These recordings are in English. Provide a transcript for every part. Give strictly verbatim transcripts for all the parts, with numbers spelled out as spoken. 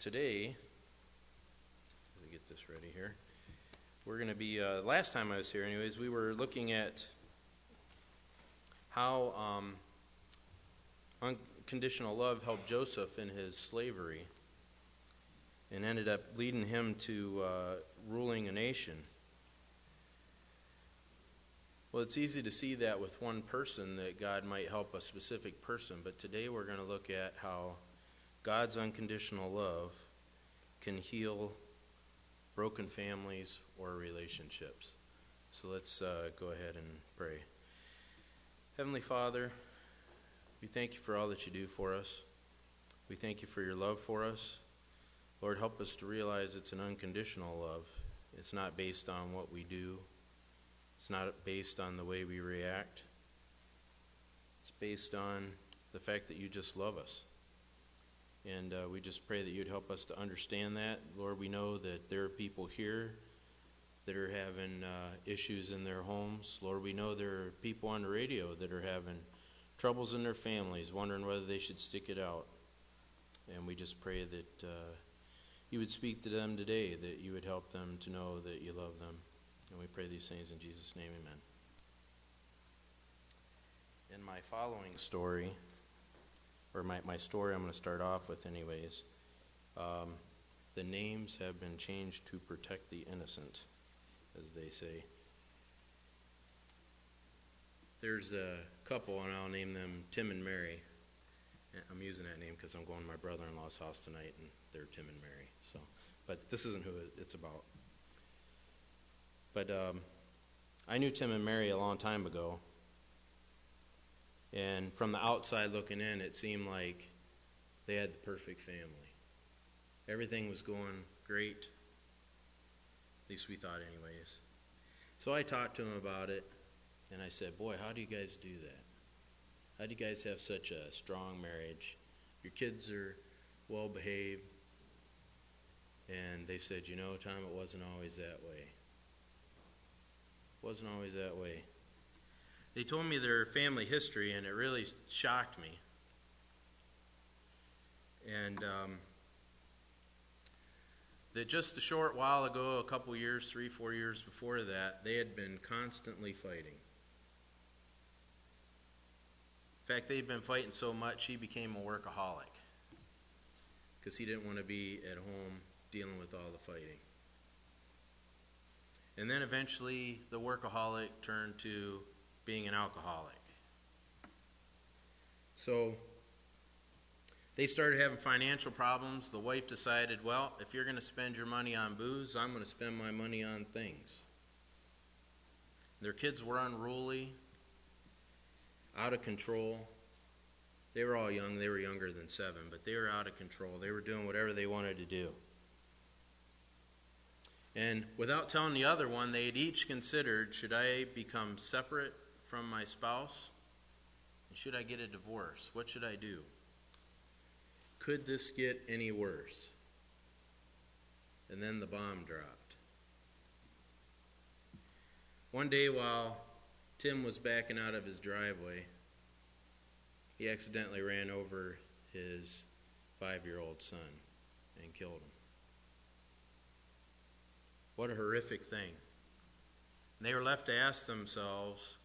today, as I get this ready here, we're going to be, uh, last time I was here anyways, we were looking at how um, unconditional love helped Joseph in his slavery and ended up leading him to uh, ruling a nation. Well, it's easy to see that with one person, that God might help a specific person, but today we're going to look at how God's unconditional love can heal broken families or relationships. So let's uh, go ahead and pray. Heavenly Father, we thank you for all that you do for us. We thank you for your love for us. Lord, help us to realize it's an unconditional love. It's not based on what we do. It's not based on the way we react. It's based on the fact that you just love us. And uh, we just pray that you'd help us to understand that. Lord, we know that there are people here that are having uh, issues in their homes. Lord, we know there are people on the radio that are having troubles in their families, wondering whether they should stick it out. And we just pray that uh, you would speak to them today, that you would help them to know that you love them. And we pray these things in Jesus' name, amen. In my following story, or my, my story I'm going to start off with anyways, um, the names have been changed to protect the innocent, as they say. There's a couple, and I'll name them Tim and Mary. I'm using that name because I'm going to my brother-in-law's house tonight, and they're Tim and Mary. So, but this isn't who it's about. But um, I knew Tim and Mary a long time ago. And from the outside looking in, it seemed like they had the perfect family. Everything was going great. At least we thought anyways. So I talked to him about it, and I said, boy, how do you guys do that? How do you guys have such a strong marriage? Your kids are well behaved. And they said, you know, Tom, it wasn't always that way. It wasn't always that way. They told me their family history, and it really shocked me. And um, that just a short while ago, a couple years, three, four years before that, they had been constantly fighting. In fact, they'd been fighting so much, he became a workaholic because he didn't want to be at home dealing with all the fighting. And then eventually, the workaholic turned to being an alcoholic. So they started having financial problems. The wife decided, well, if you're going to spend your money on booze, I'm going to spend my money on things. Their kids were unruly, out of control. They were all young. They were younger than seven, but they were out of control. They were doing whatever they wanted to do. And without telling the other one, they had each considered, should I become separate from my spouse? And should I get a divorce? What should I do? Could this get any worse? And then the bomb dropped. One day while Tim was backing out of his driveway, he accidentally ran over his five-year-old son and killed him. What a horrific thing. And they were left to ask themselves,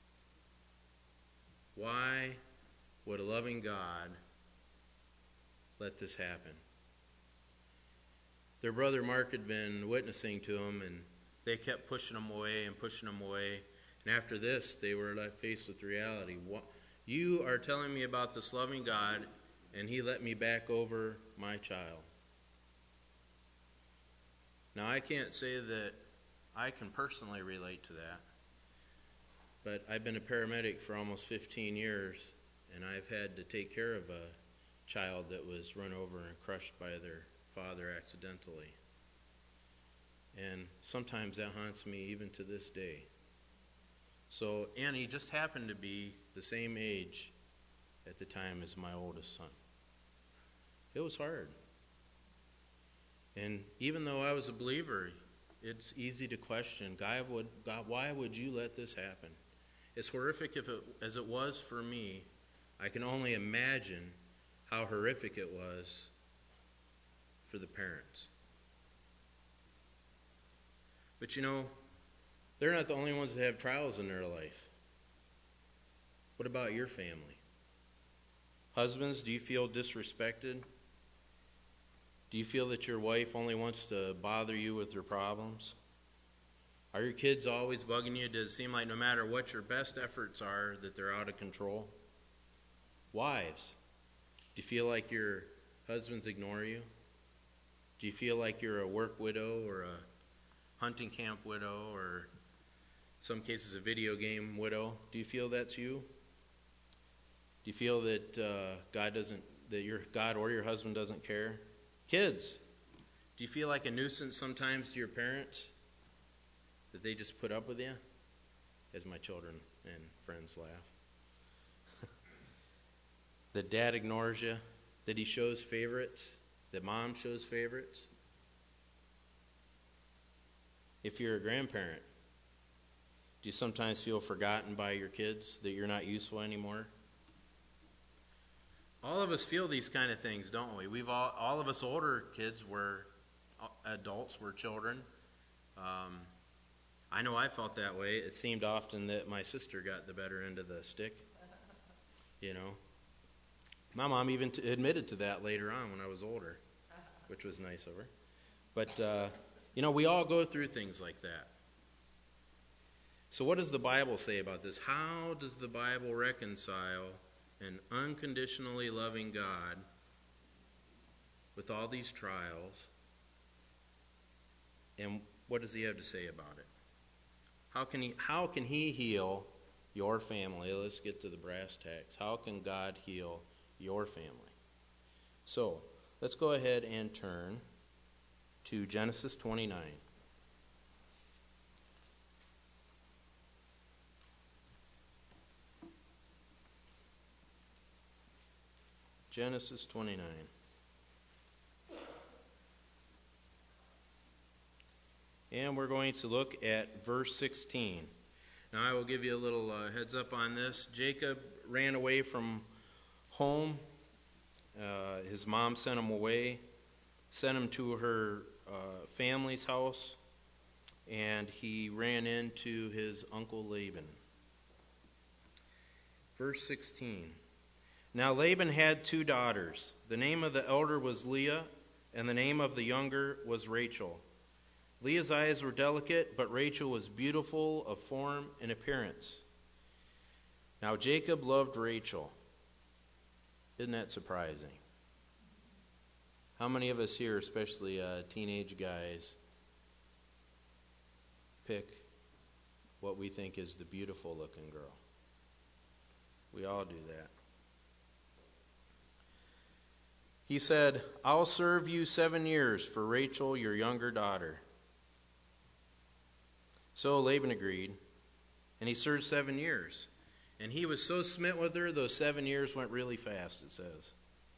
why would a loving God let this happen? Their brother Mark had been witnessing to him, and they kept pushing him away and pushing him away. And after this, they were left faced with reality. You are telling me about this loving God, and he let me back over my child. Now, I can't say that I can personally relate to that, but I've been a paramedic for almost fifteen years, and I've had to take care of a child that was run over and crushed by their father accidentally. And sometimes that haunts me even to this day. So Annie just happened to be the same age at the time as my oldest son. It was hard. And even though I was a believer, it's easy to question, God, would, God, why would you let this happen? As horrific if it, as it was for me, I can only imagine how horrific it was for the parents. But you know, they're not the only ones that have trials in their life. What about your family? Husbands, do you feel disrespected? Do you feel that your wife only wants to bother you with her problems? Are your kids always bugging you? Does it seem like no matter what your best efforts are, that they're out of control? Wives, do you feel like your husbands ignore you? Do you feel like you're a work widow or a hunting camp widow or in some cases a video game widow? Do you feel that's you? Do you feel that uh, God doesn't, that your God or your husband doesn't care? Kids, do you feel like a nuisance sometimes to your parents? That they just put up with you? As my children and friends laugh. That dad ignores you? That he shows favorites? That mom shows favorites? If you're a grandparent, do you sometimes feel forgotten by your kids? That you're not useful anymore? All of us feel these kind of things, don't we? We've all, all of us older kids were adults, were children. Um, I know I felt that way. It seemed often that my sister got the better end of the stick. You know, my mom even t- admitted to that later on when I was older, which was nice of her. But uh, you know, we all go through things like that. So, what does the Bible say about this? How does the Bible reconcile an unconditionally loving God with all these trials? And what does he have to say about it? How can he, how can he heal your family? Let's get to the brass tacks. How can God heal your family? So, let's go ahead and turn to Genesis twenty-nine. Genesis twenty-nine. And we're going to look at verse sixteen. Now I will give you a little uh, heads up on this. Jacob ran away from home. Uh, his mom sent him away, sent him to her uh, family's house, and he ran into his uncle Laban. Verse sixteen. Now Laban had two daughters. The name of the elder was Leah, and the name of the younger was Rachel. Leah's eyes were delicate, but Rachel was beautiful of form and appearance. Now Jacob loved Rachel. Isn't that surprising? How many of us here, especially uh, teenage guys, pick what we think is the beautiful looking girl? We all do that. He said, I'll serve you seven years for Rachel, your younger daughter. So Laban agreed, and he served seven years. And he was so smitten with her, those seven years went really fast, it says.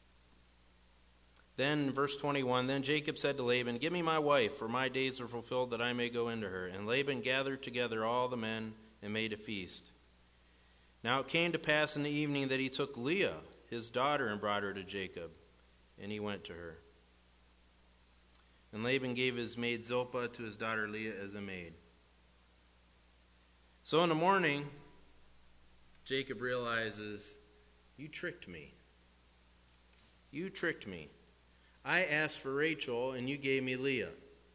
Then, verse twenty-one, then Jacob said to Laban, give me my wife, for my days are fulfilled that I may go into her. And Laban gathered together all the men and made a feast. Now it came to pass in the evening that he took Leah, his daughter, and brought her to Jacob. And he went to her. And Laban gave his maid Zilpah to his daughter Leah as a maid. So in the morning, Jacob realizes, you tricked me. You tricked me. I asked for Rachel, and you gave me Leah.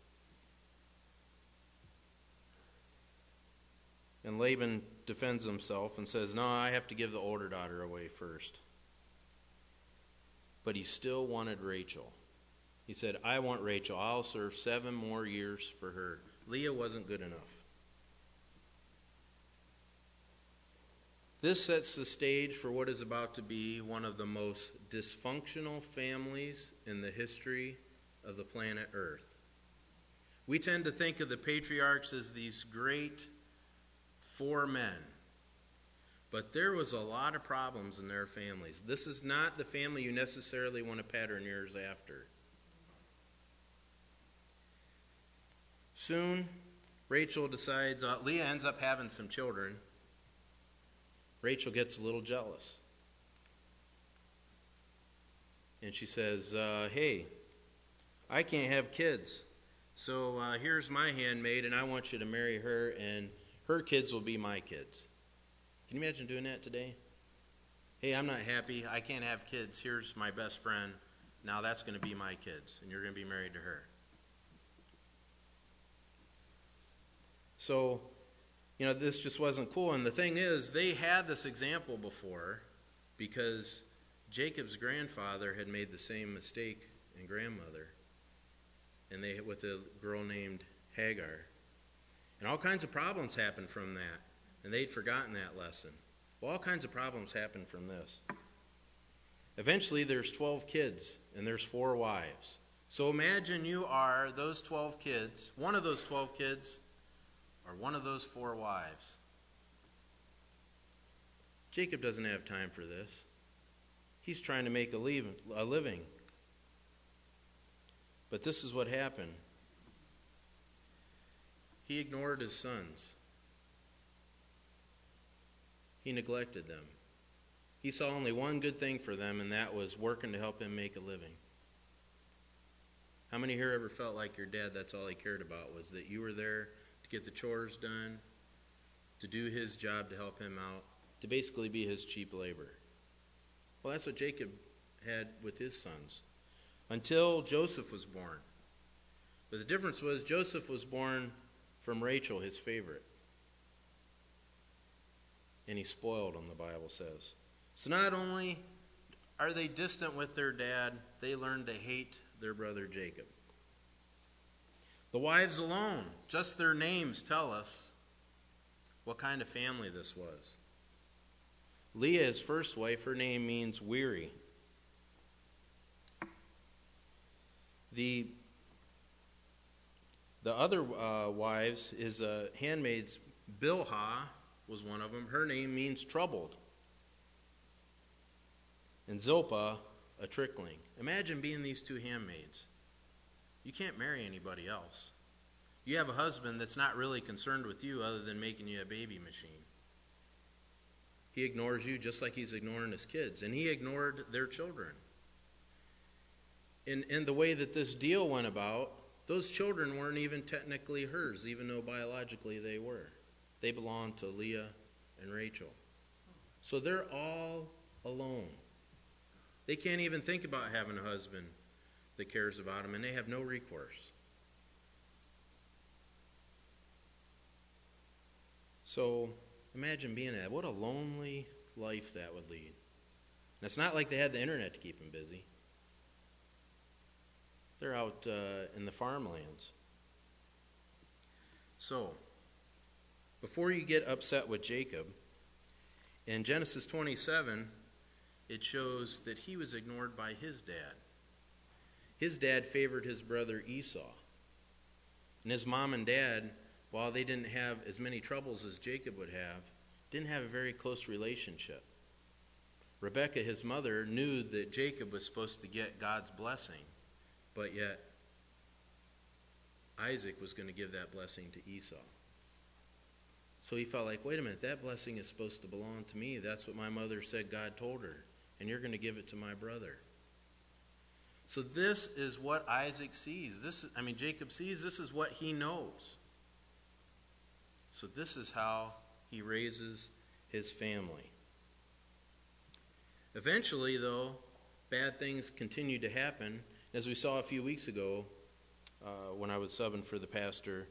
And Laban defends himself and says, no, I have to give the older daughter away first. But he still wanted Rachel. He said, I want Rachel. I'll serve seven more years for her. Leah wasn't good enough. This sets the stage for what is about to be one of the most dysfunctional families in the history of the planet Earth. We tend to think of the patriarchs as these great four men. But there was a lot of problems in their families. This is not the family you necessarily want to pattern yours after. Soon, Rachel decides, uh, Leah ends up having some children. Rachel gets a little jealous. And she says, uh, hey, I can't have kids. So uh, here's my handmaid, and I want you to marry her, and her kids will be my kids. Can you imagine doing that today? Hey, I'm not happy. I can't have kids. Here's my best friend. Now that's going to be my kids, and you're going to be married to her. So, you know, this just wasn't cool. And the thing is, they had this example before because Jacob's grandfather had made the same mistake and grandmother. And they with a girl named Hagar. And all kinds of problems happened from that. And they'd forgotten that lesson. Well, all kinds of problems happened from this. Eventually, there's twelve kids, and there's four wives. So imagine you are those twelve kids, one of those twelve kids, or one of those four wives. Jacob doesn't have time for this. He's trying to make a living. But this is what happened. He ignored his sons. He neglected them. He saw only one good thing for them, and that was working to help him make a living. How many here ever felt like your dad, that's all he cared about, was that you were there to get the chores done, to do his job to help him out, to basically be his cheap labor? Well, that's what Jacob had with his sons, until Joseph was born. But the difference was Joseph was born from Rachel, his favorite. And he spoiled them, the Bible says. So not only are they distant with their dad, they learned to hate their brother Jacob. The wives alone, just their names tell us what kind of family this was. Leah, his first wife, her name means weary. The, the other uh, wives, his uh, handmaids, Bilhah was one of them. Her name means troubled. And Zilpah, a trickling. Imagine being these two handmaids. You can't marry anybody else. You have a husband that's not really concerned with you other than making you a baby machine. He ignores you just like he's ignoring his kids. And he ignored their children. In, in the way that this deal went about, those children weren't even technically hers, even though biologically they were. They belonged to Leah and Rachel. So they're all alone. They can't even think about having a husband that cares about them, and they have no recourse. So imagine being that. What a lonely life that would lead. And it's not like they had the internet to keep them busy. They're out uh, in the farmlands. So, before you get upset with Jacob, in Genesis twenty-seven, it shows that he was ignored by his dad. His dad favored his brother Esau. And his mom and dad, while they didn't have as many troubles as Jacob would have, didn't have a very close relationship. Rebekah, his mother, knew that Jacob was supposed to get God's blessing, but yet Isaac was going to give that blessing to Esau. So he felt like, wait a minute, that blessing is supposed to belong to me. That's what my mother said God told her. And you're going to give it to my brother. So this is what Isaac sees. This is, I mean, Jacob sees. This is what he knows. So this is how he raises his family. Eventually, though, bad things continue to happen. As we saw a few weeks ago, uh, when I was subbing for the pastor,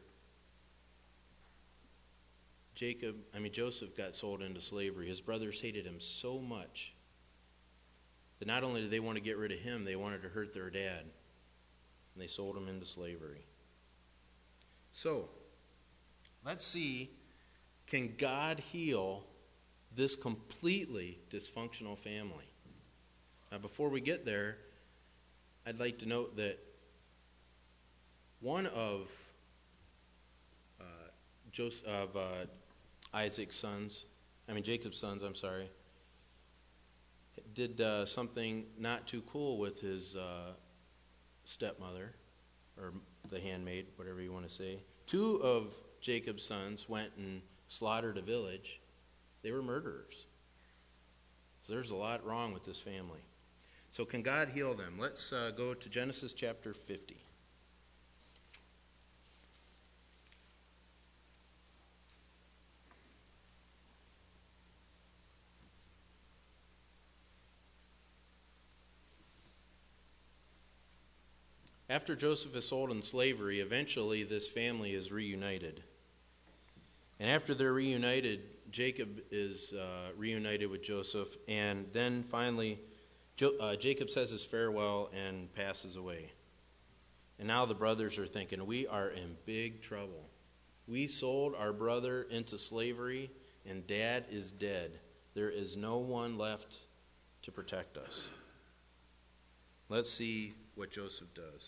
Jacob, I mean Joseph got sold into slavery. His brothers hated him so much that not only did they want to get rid of him, they wanted to hurt their dad. And they sold him into slavery. So, let's see, can God heal this completely dysfunctional family? Now, before we get there, I'd like to note that one of uh, Joseph, of uh, Isaac's sons, I mean Jacob's sons, I'm sorry, did uh, something not too cool with his uh, stepmother, or the handmaid, whatever you want to say. Two of Jacob's sons went and slaughtered a village. They were murderers. So there's a lot wrong with this family. So can God heal them? Let's uh, go to Genesis chapter fifty. After Joseph is sold in slavery, eventually this family is reunited. And after they're reunited, Jacob is uh, reunited with Joseph, and then finally jo- uh, Jacob says his farewell and passes away. And now the brothers are thinking, we are in big trouble. We sold our brother into slavery, and Dad is dead. There is no one left to protect us. Let's see what Joseph does.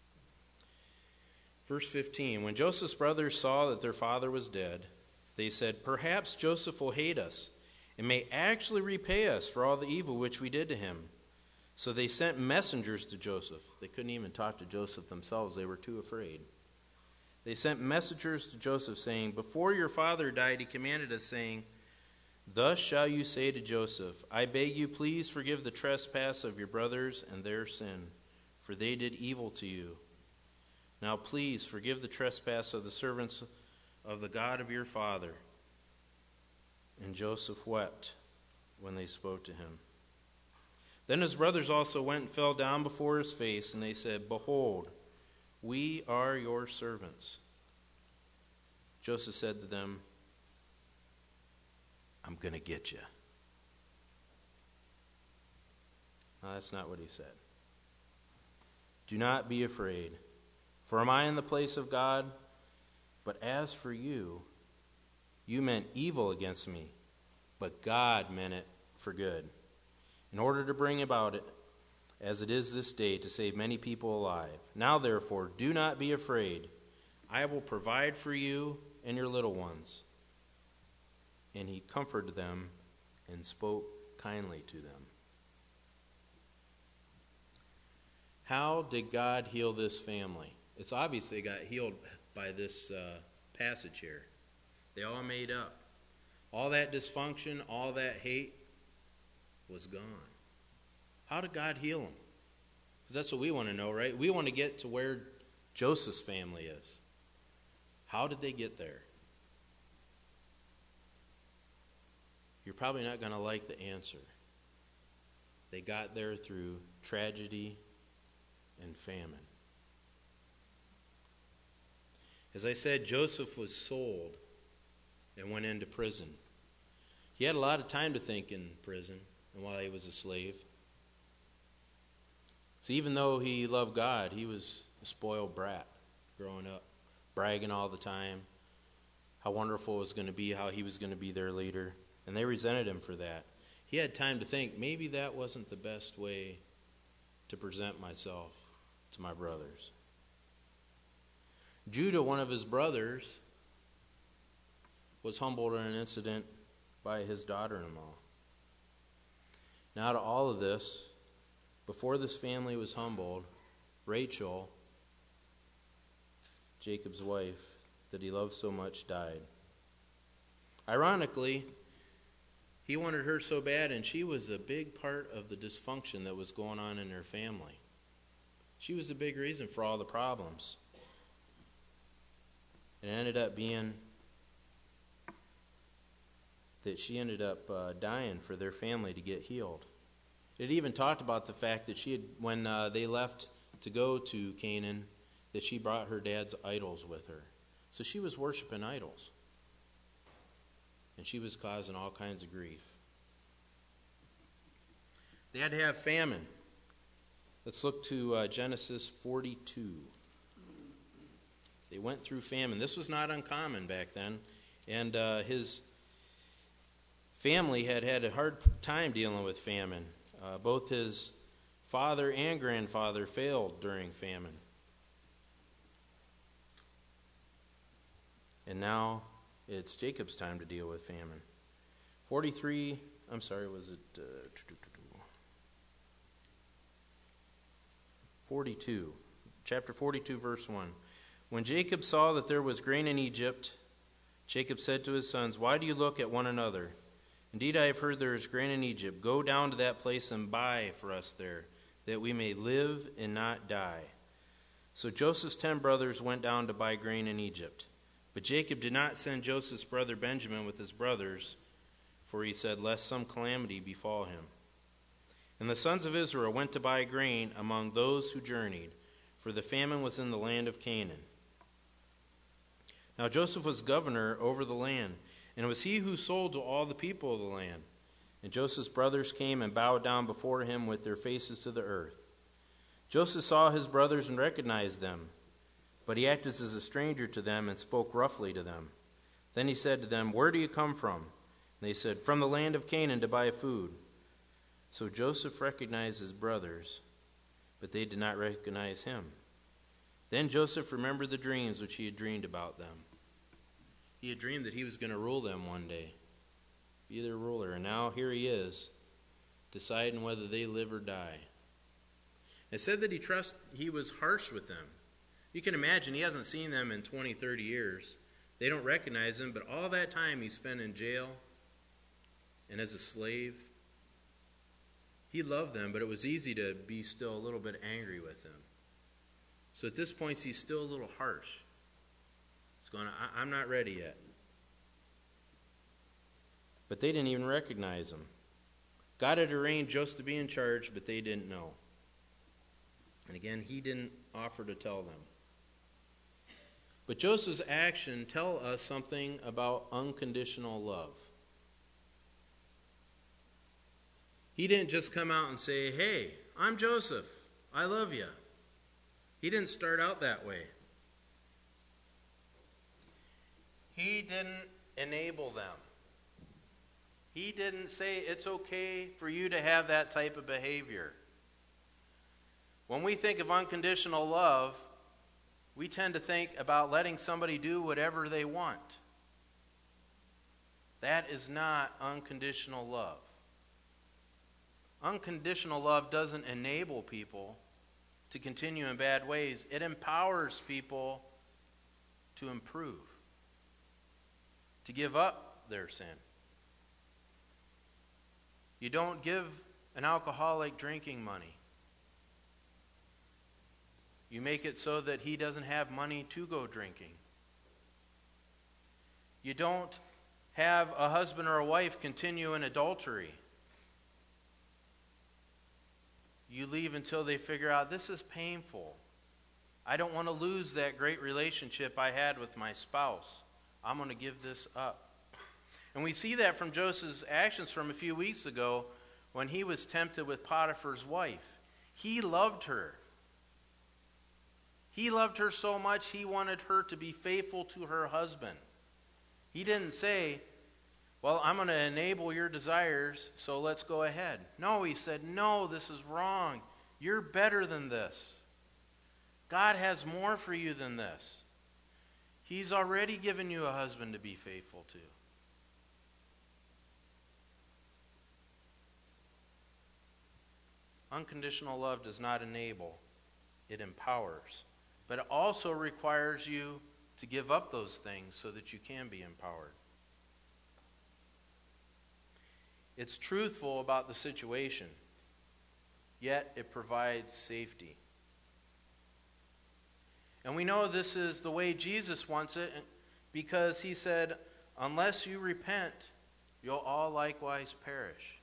Verse fifteen, when Joseph's brothers saw that their father was dead, they said, perhaps Joseph will hate us and may actually repay us for all the evil which we did to him. So they sent messengers to Joseph. They couldn't even talk to Joseph themselves. They were too afraid. They sent messengers to Joseph saying, before your father died, he commanded us, saying, thus shall you say to Joseph, I beg you, please forgive the trespass of your brothers and their sin, for they did evil to you. Now please forgive the trespass of the servants of the God of your father. And Joseph wept when they spoke to him. Then his brothers also went and fell down before his face, and they said, behold, we are your servants. Joseph said to them, I'm going to get you. No, that's not what he said. Do not be afraid, for am I in the place of God? But as for you, you meant evil against me, but God meant it for good, in order to bring about it, as it is this day, to save many people alive. Now therefore, do not be afraid. I will provide for you and your little ones. And he comforted them and spoke kindly to them. How did God heal this family? It's obvious they got healed by this uh, passage here. They all made up. All that dysfunction, all that hate was gone. How did God heal them? Because that's what we want to know, right? We want to get to where Joseph's family is. How did they get there? You're probably not going to like the answer. They got there through tragedy and famine. As I said, Joseph was sold and went into prison. He had a lot of time to think in prison and while he was a slave. So even though he loved God, he was a spoiled brat growing up, bragging all the time, how wonderful it was going to be, how he was going to be their leader. And they resented him for that. He had time to think, maybe that wasn't the best way to present myself to my brothers. Judah, one of his brothers, was humbled in an incident by his daughter-in-law. Now to all of this, before this family was humbled, Rachel, Jacob's wife, that he loved so much, died. Ironically, he wanted her so bad, and she was a big part of the dysfunction that was going on in their family. She was a big reason for all the problems. It ended up being that she ended up uh, dying for their family to get healed. It even talked about the fact that she had, when uh, they left to go to Canaan, that she brought her dad's idols with her. So she was worshiping idols. And she was causing all kinds of grief. They had to have famine. Let's look to uh, Genesis forty-two. They went through famine. This was not uncommon back then. And uh, his family had had a hard time dealing with famine. Uh, both his father and grandfather failed during famine. And now it's Jacob's time to deal with famine. forty-three, I'm sorry, was it uh, forty-two? Chapter forty-two, verse one. When Jacob saw that there was grain in Egypt, Jacob said to his sons, why do you look at one another? Indeed, I have heard there is grain in Egypt. Go down to that place and buy for us there, that we may live and not die." So Joseph's ten brothers went down to buy grain in Egypt. But Jacob did not send Joseph's brother Benjamin with his brothers, for he said, "Lest some calamity befall him." And the sons of Israel went to buy grain among those who journeyed, for the famine was in the land of Canaan. Now Joseph was governor over the land, and it was he who sold to all the people of the land. And Joseph's brothers came and bowed down before him with their faces to the earth. Joseph saw his brothers and recognized them, but he acted as a stranger to them and spoke roughly to them. Then he said to them, "Where do you come from?" And they said, "From the land of Canaan to buy food." So Joseph recognized his brothers, but they did not recognize him. Then Joseph remembered the dreams which he had dreamed about them. He had dreamed that he was going to rule them one day, be their ruler, and now here he is, deciding whether they live or die. It said that he trust he was harsh with them. You can imagine he hasn't seen them in twenty, thirty years. They don't recognize him, but all that time he spent in jail and as a slave. He loved them, but it was easy to be still a little bit angry with them. So at this point, he's still a little harsh. He's going, I- I'm not ready yet. But they didn't even recognize him. God had arranged Joseph to be in charge, but they didn't know. And again, he didn't offer to tell them. But Joseph's action tell us something about unconditional love. He didn't just come out and say, "Hey, I'm Joseph. I love you." He didn't start out that way. He didn't enable them. He didn't say it's okay for you to have that type of behavior. When we think of unconditional love, we tend to think about letting somebody do whatever they want. That is not unconditional love. Unconditional love doesn't enable people to continue in bad ways. It empowers people to improve, to give up their sin. You don't give an alcoholic drinking money. You make it so that he doesn't have money to go drinking. You don't have a husband or a wife continue in adultery. You leave until they figure out, this is painful. I don't want to lose that great relationship I had with my spouse. I'm going to give this up. And we see that from Joseph's actions from a few weeks ago when he was tempted with Potiphar's wife. He loved her. He loved her so much he wanted her to be faithful to her husband. He didn't say, "Well, I'm going to enable your desires, so let's go ahead." No, he said, "No, this is wrong. You're better than this. God has more for you than this. He's already given you a husband to be faithful to." Unconditional love does not enable, it empowers. But it also requires you to give up those things so that you can be empowered. It's truthful about the situation, yet it provides safety. And we know this is the way Jesus wants it because he said, "Unless you repent, you'll all likewise perish."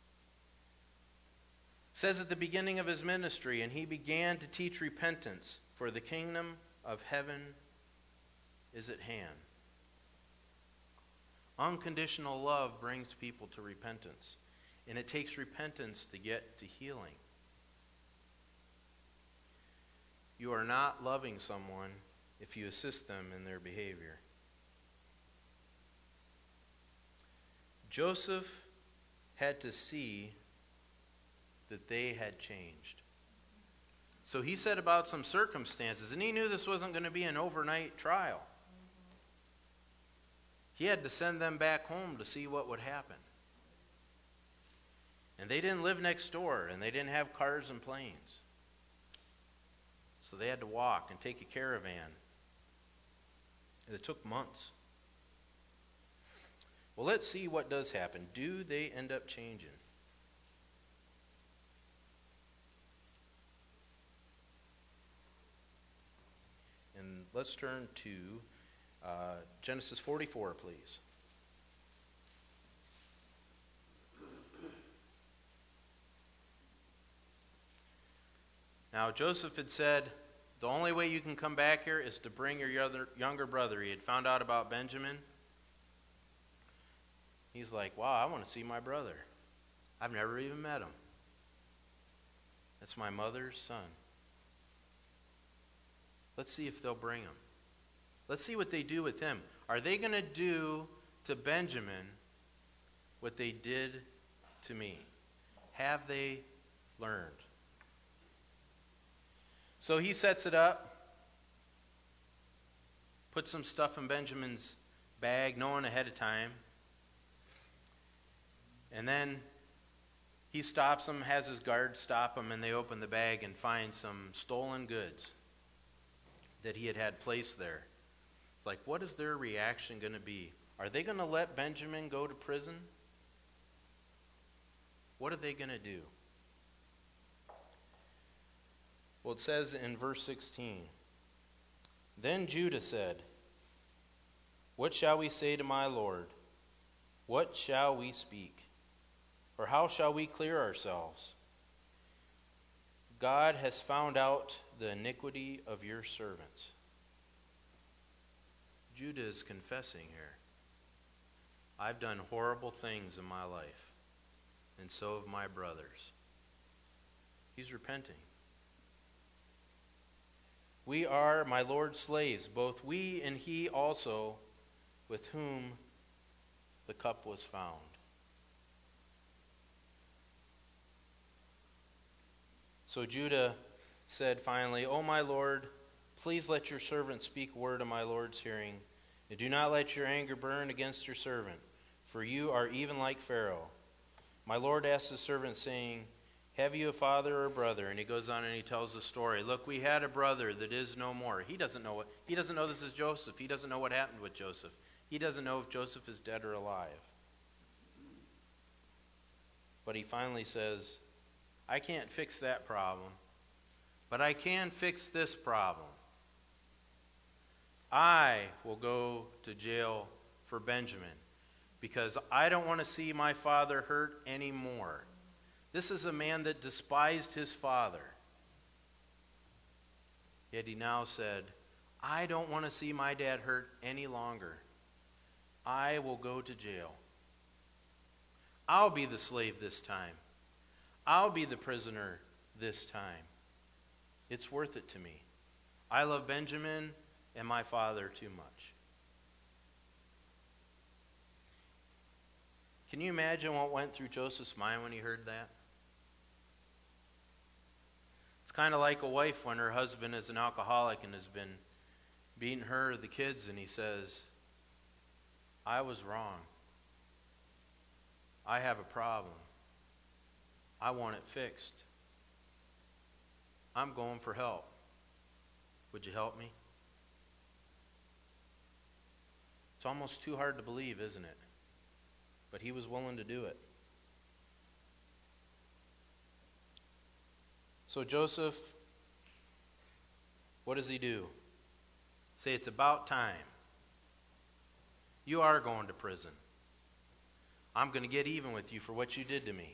It says at the beginning of his ministry, "And he began to teach repentance, for the kingdom of heaven is at hand." Unconditional love brings people to repentance, and it takes repentance to get to healing. You are not loving someone if you assist them in their behavior. Joseph had to see that they had changed. So he said about some circumstances, and he knew this wasn't going to be an overnight trial. He had to send them back home to see what would happen. And they didn't live next door, and they didn't have cars and planes. So they had to walk and take a caravan. And it took months. Well, let's see what does happen. Do they end up changing? And let's turn to uh, Genesis forty-four, please. Now, Joseph had said, the only way you can come back here is to bring your other, younger brother. He had found out about Benjamin. He's like, wow, I want to see my brother. I've never even met him. That's my mother's son. Let's see if they'll bring him. Let's see what they do with him. Are they going to do to Benjamin what they did to me? Have they learned? So he sets it up, puts some stuff in Benjamin's bag, knowing ahead of time. And then he stops them, has his guards stop him, and they open the bag and find some stolen goods that he had had placed there. It's like, what is their reaction going to be? Are they going to let Benjamin go to prison? What are they going to do? Well, it says in verse sixteen, then Judah said, what shall we say to my Lord? What shall we speak? Or how shall we clear ourselves? God has found out the iniquity of your servants. Judah is confessing here. I've done horrible things in my life, and so have my brothers. He's repenting. We are my Lord's slaves, both we and he also, with whom the cup was found. So Judah said finally, O my Lord, please let your servant speak a word in my Lord's hearing, and do not let your anger burn against your servant, for you are even like Pharaoh. My Lord asked his servant, saying, have you a father or a brother? And he goes on and he tells the story. Look, we had a brother that is no more. He doesn't know what, he doesn't know this is Joseph. He doesn't know what happened with Joseph. He doesn't know if Joseph is dead or alive. But he finally says, I can't fix that problem, but I can fix this problem. I will go to jail for Benjamin because I don't want to see my father hurt anymore. This is a man that despised his father. Yet he now said, I don't want to see my dad hurt any longer. I will go to jail. I'll be the slave this time. I'll be the prisoner this time. It's worth it to me. I love Benjamin and my father too much. Can you imagine what went through Joseph's mind when he heard that? It's kind of like a wife when her husband is an alcoholic and has been beating her or the kids, and he says, I was wrong. I have a problem. I want it fixed. I'm going for help. Would you help me? It's almost too hard to believe, isn't it? But he was willing to do it. So Joseph, what does he do? Say, it's about time. You are going to prison. I'm going to get even with you for what you did to me.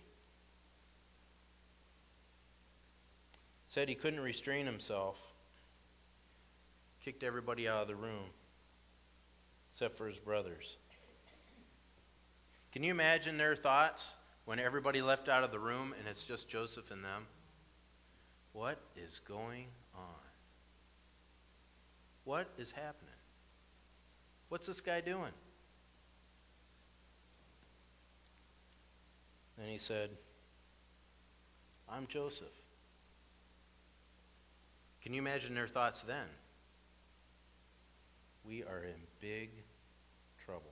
Said he couldn't restrain himself. Kicked everybody out of the room, except for his brothers. Can you imagine their thoughts when everybody left out of the room and it's just Joseph and them? What is going on? What is happening? What's this guy doing? Then he said, I'm Joseph. Can you imagine their thoughts then? We are in big trouble.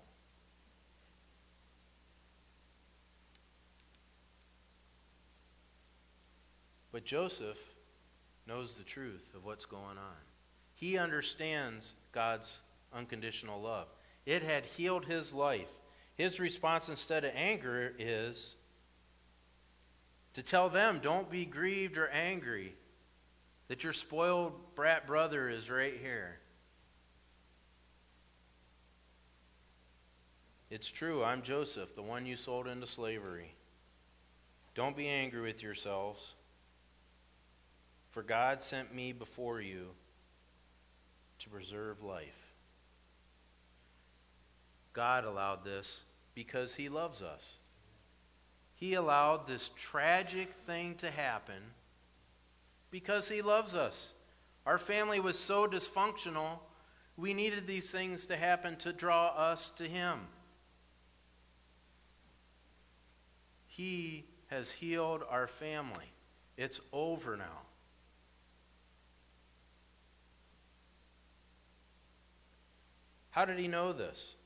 But Joseph knows the truth of what's going on. He understands God's unconditional love. It had healed his life. His response instead of anger is to tell them, don't be grieved or angry that your spoiled brat brother is right here. It's true, I'm Joseph, the one you sold into slavery. Don't be angry with yourselves, for God sent me before you to preserve life. God allowed this because he loves us. He allowed this tragic thing to happen because he loves us. Our family was so dysfunctional, we needed these things to happen to draw us to him. He has healed our family. It's over now. How did he know this?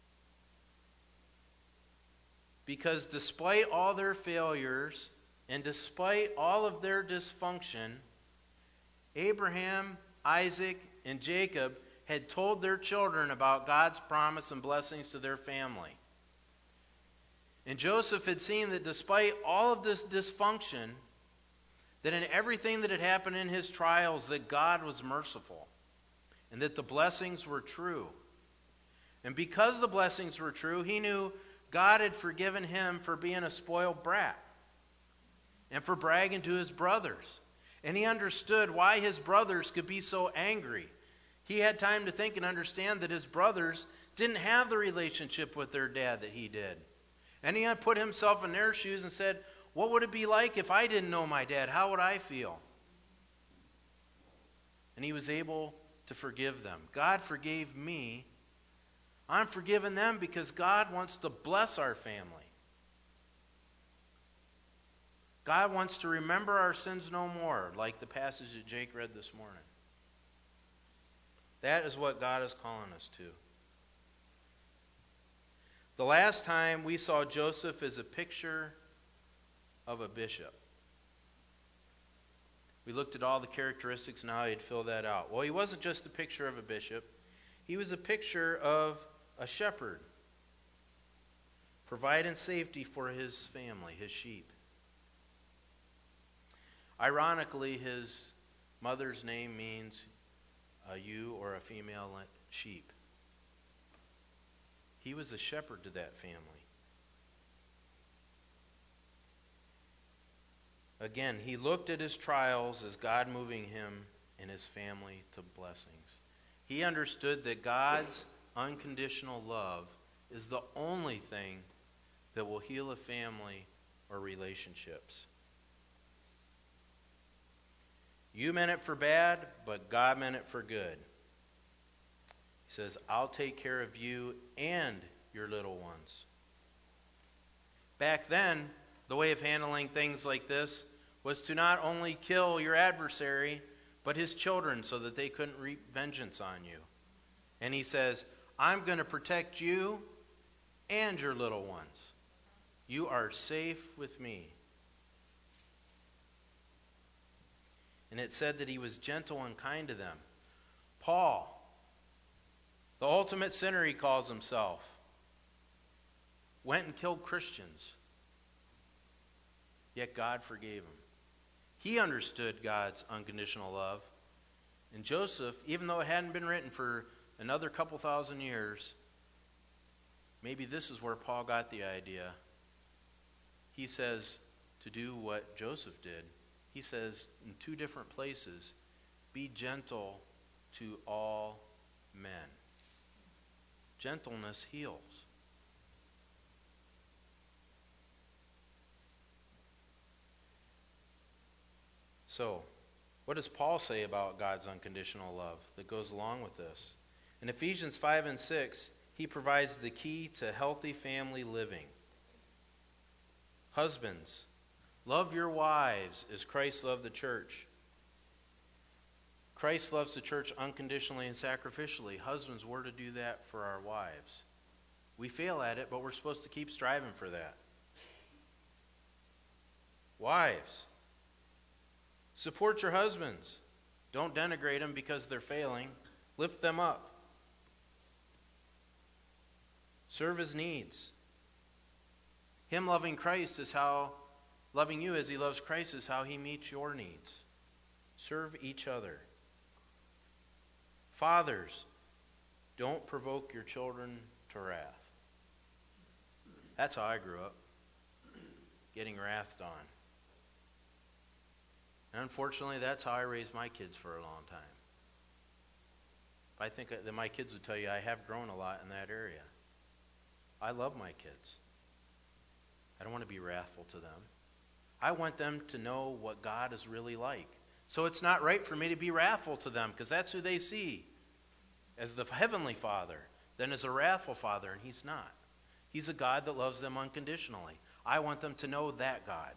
Because despite all their failures and despite all of their dysfunction, Abraham, Isaac, and Jacob had told their children about God's promise and blessings to their family. And Joseph had seen that despite all of this dysfunction, that in everything that had happened in his trials, that God was merciful and that the blessings were true. And because the blessings were true, he knew God had forgiven him for being a spoiled brat and for bragging to his brothers. And he understood why his brothers could be so angry. He had time to think and understand that his brothers didn't have the relationship with their dad that he did. And he had put himself in their shoes and said, what would it be like if I didn't know my dad? How would I feel? And he was able to forgive them. God forgave me. I'm forgiving them because God wants to bless our family. God wants to remember our sins no more, like the passage that Jake read this morning. That is what God is calling us to. The last time we saw Joseph as a picture of a bishop. We looked at all the characteristics and how he'd fill that out. Well, he wasn't just a picture of a bishop. He was a picture of a shepherd, providing safety for his family, his sheep. Ironically, his mother's name means a ewe or a female sheep. He was a shepherd to that family. Again, he looked at his trials as God moving him and his family to blessings. He understood that God's unconditional love is the only thing that will heal a family or relationships. You meant it for bad, but God meant it for good. He says, I'll take care of you and your little ones. Back then, the way of handling things like this was to not only kill your adversary, but his children so that they couldn't reap vengeance on you. And he says, I'm going to protect you and your little ones. You are safe with me. And it said that he was gentle and kind to them. Paul, the ultimate sinner he calls himself, went and killed Christians. Yet God forgave him. He understood God's unconditional love. And Joseph, even though it hadn't been written for another couple thousand years, maybe this is where Paul got the idea. He says to do what Joseph did. He says in two different places, be gentle to all men. Gentleness heals. So, what does Paul say about God's unconditional love that goes along with this? In Ephesians five and six, he provides the key to healthy family living. Husbands, love your wives as Christ loved the church. Christ loves the church unconditionally and sacrificially. Husbands, we're to do that for our wives. We fail at it, but we're supposed to keep striving for that. Wives, support your husbands. Don't denigrate them because they're failing. Lift them up. Serve his needs. Him loving Christ is how, loving you as he loves Christ is how he meets your needs. Serve each other. Fathers, don't provoke your children to wrath. That's how I grew up, getting wrathed on. And unfortunately, that's how I raised my kids for a long time. I think that my kids would tell you I have grown a lot in that area. I love my kids. I don't want to be wrathful to them. I want them to know what God is really like. So it's not right for me to be wrathful to them, because that's who they see as the Heavenly Father, then as a wrathful Father, and he's not. He's a God that loves them unconditionally. I want them to know that God.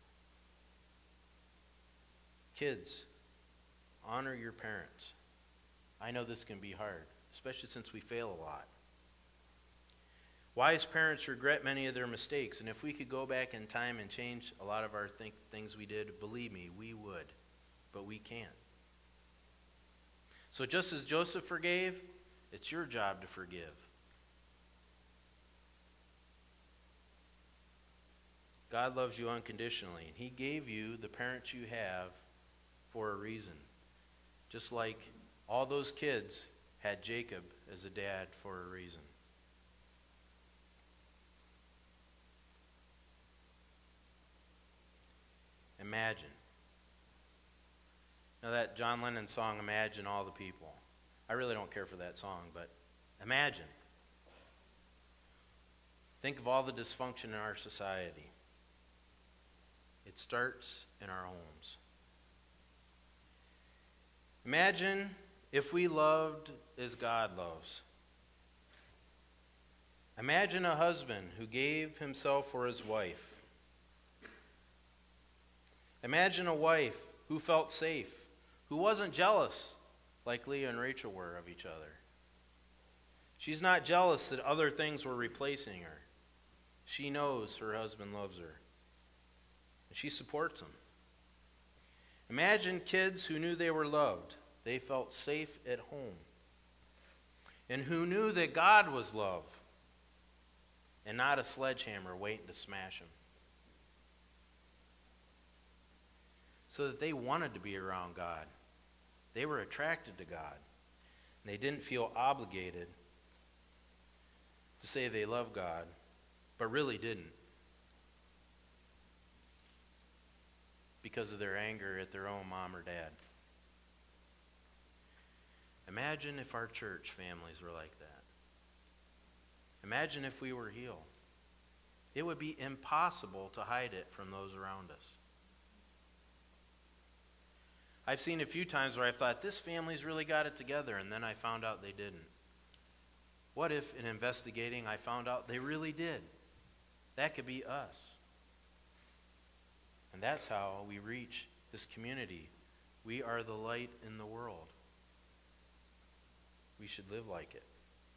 Kids, honor your parents. I know this can be hard, especially since we fail a lot. Wise parents regret many of their mistakes, and if we could go back in time and change a lot of our think, things we did, believe me, we would, but we can't. So just as Joseph forgave, it's your job to forgive. God loves you unconditionally, and he gave you the parents you have for a reason. Just like all those kids had Jacob as a dad for a reason. Imagine. Now that John Lennon song, Imagine All the People. I really don't care for that song, but imagine. Think of all the dysfunction in our society. It starts in our homes. Imagine if we loved as God loves. Imagine a husband who gave himself for his wife. Imagine a wife who felt safe, who wasn't jealous like Leah and Rachel were of each other. She's not jealous that other things were replacing her. She knows her husband loves her, and she supports him. Imagine kids who knew they were loved. They felt safe at home, and who knew that God was love and not a sledgehammer waiting to smash them. So that they wanted to be around God. They were attracted to God. And they didn't feel obligated to say they love God, but really didn't. Because of their anger at their own mom or dad. Imagine if our church families were like that. Imagine if we were healed. It would be impossible to hide it from those around us. I've seen a few times where I thought, this family's really got it together, and then I found out they didn't. What if, in investigating, I found out they really did? That could be us. And that's how we reach this community. We are the light in the world. We should live like it.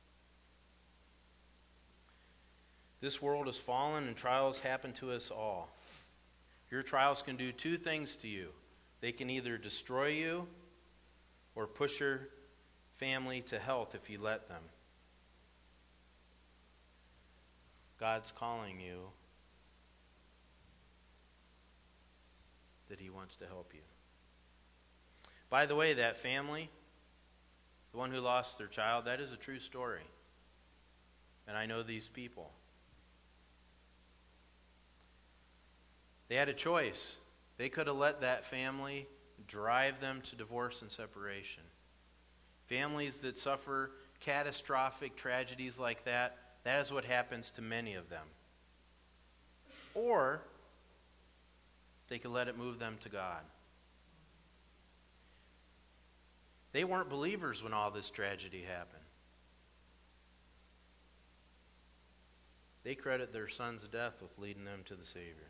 This world is fallen, and trials happen to us all. Your trials can do two things to you. They can either destroy you or push your family to health if you let them. God's calling you that he wants to help you. By the way, that family, the one who lost their child, that is a true story. And I know these people. They had a choice. They could have let that family drive them to divorce and separation. Families that suffer catastrophic tragedies like that, that is what happens to many of them. Or they could let it move them to God. They weren't believers when all this tragedy happened. They credit their son's death with leading them to the Savior.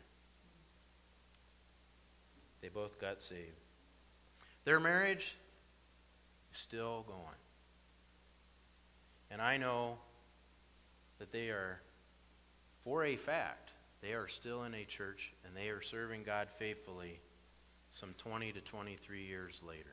They both got saved. Their marriage is still going. And I know that they are, for a fact, they are still in a church and they are serving God faithfully some twenty to twenty-three years later.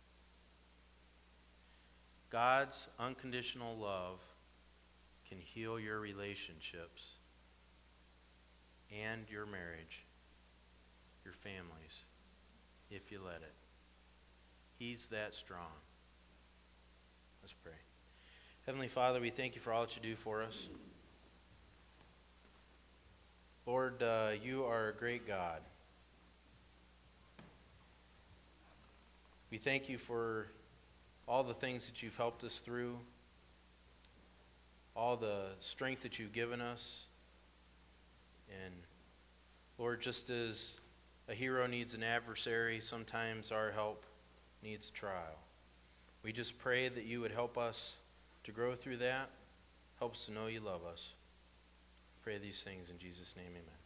God's unconditional love can heal your relationships and your marriage, your families, if you let it. He's that strong. Let's pray. Heavenly Father, we thank you for all that you do for us. Lord, uh, you are a great God. We thank you for all the things that you've helped us through, all the strength that you've given us. And Lord, just as a hero needs an adversary, sometimes our help needs a trial. We just pray that you would help us to grow through that. Help us to know you love us. Pray these things in Jesus' name, amen.